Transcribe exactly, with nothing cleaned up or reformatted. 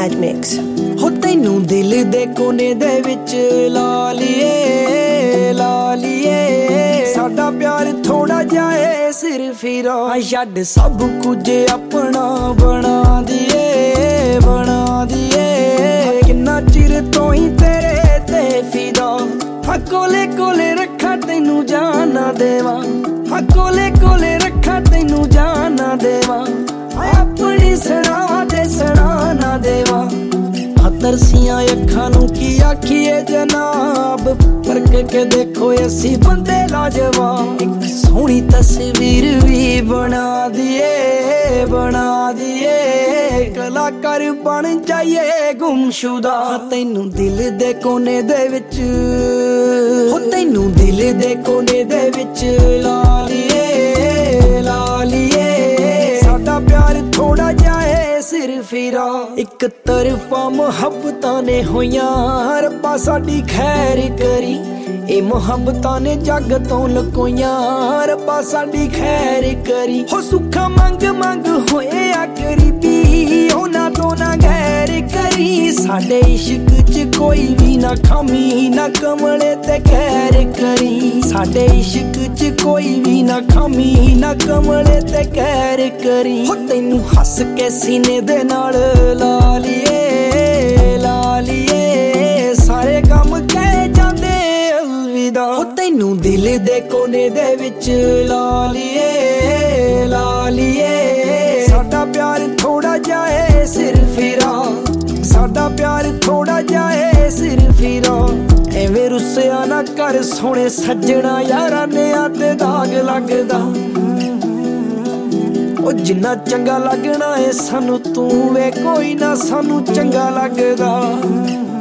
Mad Mix. ਹੋ ਤੈਨੂੰ ਦਿਲ ਦੇ ਕੋਨੇ ਦੇ ਵਿੱਚ ਲਾ ਲਈਏ ਲਾ ਲਈਏ ਸਾਡਾ ਪਿਆਰ ਥੋੜਾ ਜਾਏ ਸਿਰਫ ਹੀ ਰਾਹ ਛੱਡ ਸਭ ਕੁਝ ਆਪਣਾ ਬਣਾ ਦਈਏ ਬਣਾ ਦਈਏ ਕਿੰਨਾ ਚਿਰ ਤੋਂ ਹੀ ਤੇਰੇ ਤੇ ਫਿਦਾ ਹਾਂ ਕੋਲੇ ਕੋਲੇ ਰੱਖਾਂ ਤੈਨੂੰ ਜਾਨ ਨਾ ਦੇਵਾਂ ਹਾਂ ਕੋਲੇ ਕੋਲੇ ਰੱਖਾਂ ਤੈਨੂੰ ਜਾਨ ਨਾ ਦੇਵਾਂ ਆਪਣੀ ਸਰਾਵਾਂ ਤੇ ਸਰਾ ਨਾ ਦੇਵਾਂ ਤਰਸੀਆਂ ਅੱਖਾਂ ਨੂੰ ਕੀ ਆਖੀਏ ਜਨਾਬ ਫਰਕ ਕੇ ਦੇਖੋ ਅਸੀਂ ਬੰਦੇ ਲਾਜਵਾਬ ਇੱਕ ਸੋਹਣੀ ਤਸਵੀਰ ਵੀ ਬਣਾ ਦਈਏ ਬਣਾ ਦਈਏ ਕਲਾਕਾਰ ਬਣ ਜਾਈਏ ਗੁੰਮਸ਼ੁਦਾ ਤੈਨੂੰ ਦਿਲ ਦੇ ਕੋਨੇ ਦੇ ਵਿੱਚ ਹੋ ਤੈਨੂੰ ਦਿਲ ਦੇ ਕੋਨੇ ਦੇ ਵਿੱਚ ਲਾ ਲਈਏ ਲਾ ਲਈਏ ਸਾਡਾ ਪਿਆਰ ਥੋੜਾ ਜਾਏ ਸਿਰਫ ਹੀ ਰਾਹ ਇੱਕ ਤਰਫਾ ਮੁਹੱਬਤਾਂ ਨੇ ਹੋਈਆਂ ਰੱਬਾ ਸਾਡੀ ਖੈਰ ਕਰੀ ਇਹ ਮੁਹੱਬਤਾਂ ਨੇ ਜੱਗ ਤੋਂ ਲੁਕੋਈਆਂ ਰੱਬਾ ਸਾਡੀ ਖੈਰ ਕਰੀ ਹੋ ਸੁੱਖਾ ਮੰਗ ਮੰਗ ਹੋਏ ਆ ਗਰੀਬੀ ਉਹਨਾਂ ਤੋਂ ਨਾ ਗੈਰ ਕਰੀ ਸਾਡੇ ਇਸ਼ਕ ਚ ਕੋਈ ਵੀ ਨਾ ਖਾਮੀ ਨਾ ਕਮਲੇ ਤੇ ਖੈਰ ਕਰੀ ਸਾਡੇ ਇਸ਼ਕ ਚ ਕੋਈ ਵੀ ਨਾ ਖਾਮੀ ਨਾ ਕਮਲੇ ਤੇ ਖੈਰ ਕਰੀ ਹੋ ਤੈਨੂੰ ਹੱਸ ਕੇ ਸੀਨੇ ਦੇ ਨਾਲ ਲਾ ਲਈਏ ਲਾ ਲਈਏ ਸਾਰੇ ਕੰਮ ਕਹਿ ਜਾਂਦੇ ਅਲਵਿਦਾ ਹੋ ਤੈਨੂੰ ਦਿਲ ਦੇ ਕੋਨੇ ਦੇ ਵਿੱਚ ਲਾ ਲਈਏ ਲਾ ਲਈਏ ਸਾਡਾ ਪਿਆਰ ਥੋੜਾ ਜਾਏ ਸਿਰਫ ਹੀ ਰਾਹ ਸਾਡਾ ਪਿਆਰ ਥੋੜਾ ਜਾਏ ਸਿਰਫ ਹੀ ਰਾਹ ਐਵੇਂ ਰੁੱਸਿਆ ਨਾ ਕਰ ਸੋਹਣੇ ਸੱਜਣਾ ਯਾਰਾਂ ਨੇ ਆ ਤੇ ਦਾਗ ਲੱਗਦਾ ਉਹ ਜਿੰਨਾ ਚੰਗਾ ਲੱਗਣਾ ਏ ਸਾਨੂੰ ਤੂੰ ਵੇ ਕੋਈ ਨਾ ਸਾਨੂੰ ਚੰਗਾ ਲੱਗਦਾ।